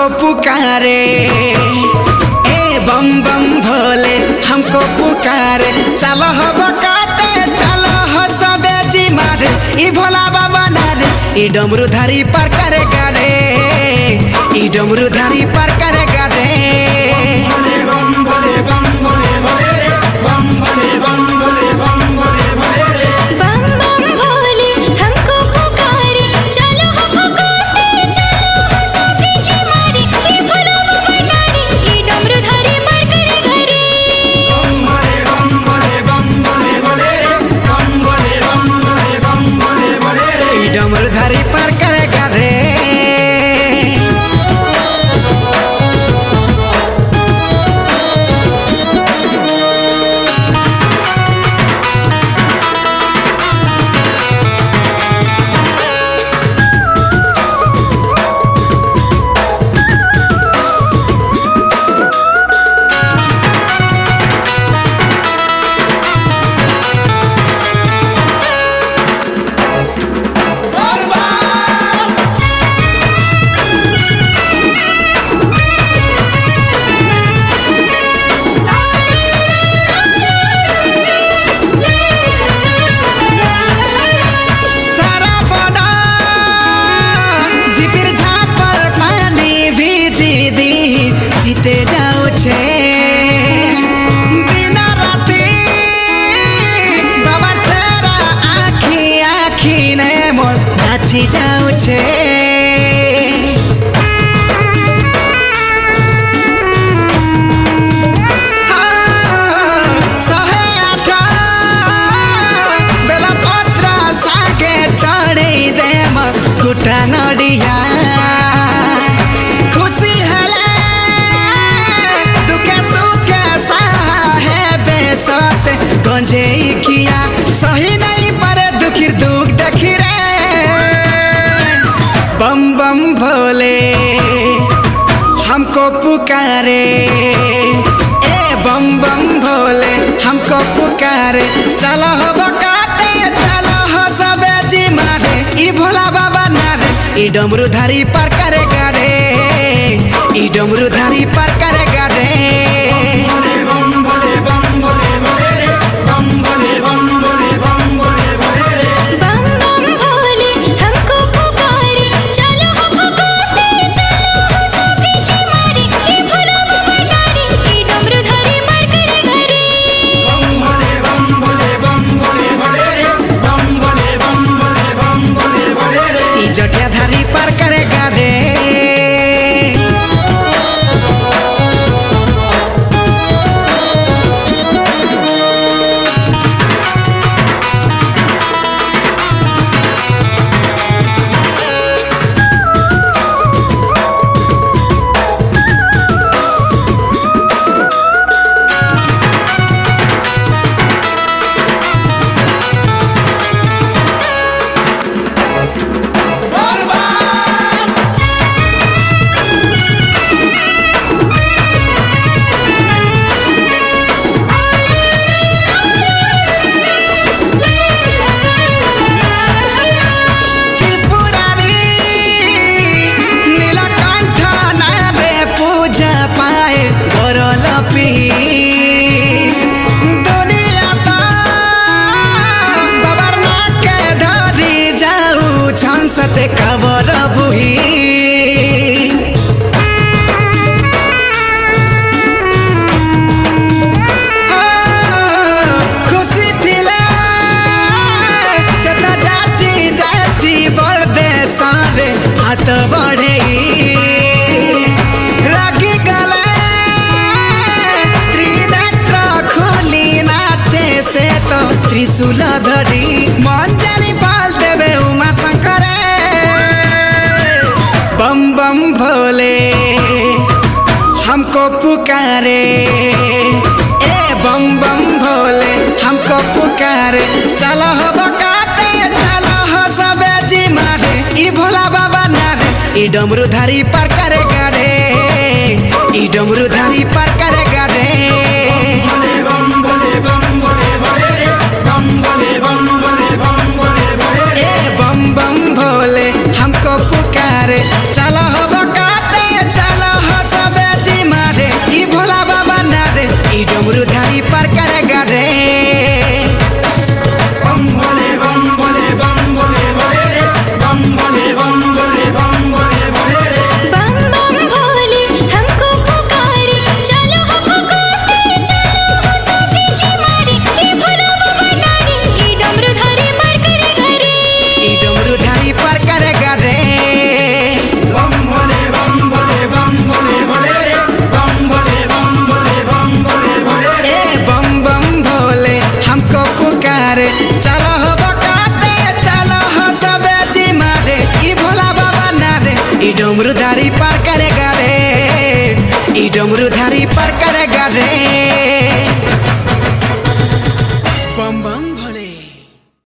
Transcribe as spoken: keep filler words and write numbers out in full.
पुकारे, ए बम बम भोले हमको पुकारे। चलो हो बकाते चलो हो सबे जी मारे, ई भोला बाबा नारे ई डमरूधारी पर करे गारे, ई डमरूधारी पर करे गारे। बम भोले बम भोले भोले रे, बम भोले बम भोले बम भोले भोले रे। बम बम भोले हमको पुकारे, चलो हो पुकारे चलो हो सबे जी मारे, ई भोला बाबा नारे ई डमरूधारी पर करे गारे। बम भोले बम भोले बम भोले भोले रे, बम भोले बम भोले बम भोले भोले रे। ई डमरूधारी पर करे गारे। जाऊ छे दिन राती बाबा तेरा आखी आखी ने मोर नाची जाऊ छे। सहे आठ बेला पत्र सागे चढ़ी दे खुटा नडिया, खुशी हेले गंजे किया सही नहीं पर दुखी दुख डखी रे। बम बम भोले हमको पुकारे, ए बम बम भोले हमको पुकारे। चलो हो बकाते चलो हो सबे जी मारे, ई भोला बाबा नारे ई डमरूधारी पर करे गारे, ई डमरूधारी पर करे गारे। बम भोले बम भोले भोले रे, बम भोले बम भोले बम भोले भोले रे। बम बम भोले हमको पुकारे, चलो हो पुकारे चलो हो सबे जी मारे, ई भोला बाबा नारे ई डमरूधारी पर करे गारे। बम भोले बम भोले बम भोले भोले रे, बम भोले बम भोले बम भोले भोले रे। ई जटाधारी पर करे गारे। सते खबर बुही खुशी थिले सता जाची जाची बर्दे सारे हाथ बढ़े रागी गले त्रिनेत्र खोली नाचे से तो त्रिशूल धरी मन जानी पाल देवे उमा शंकर। बम बम भोले हमको पुकारे, ए बम बम भोले हमको पुकारे। चलो हो बकाते चलो हो सबे जी मारे, ई भोला बाबा नारे ई डमरूधारी पर करे गारे, ई डमरूधारी पर करे गारे।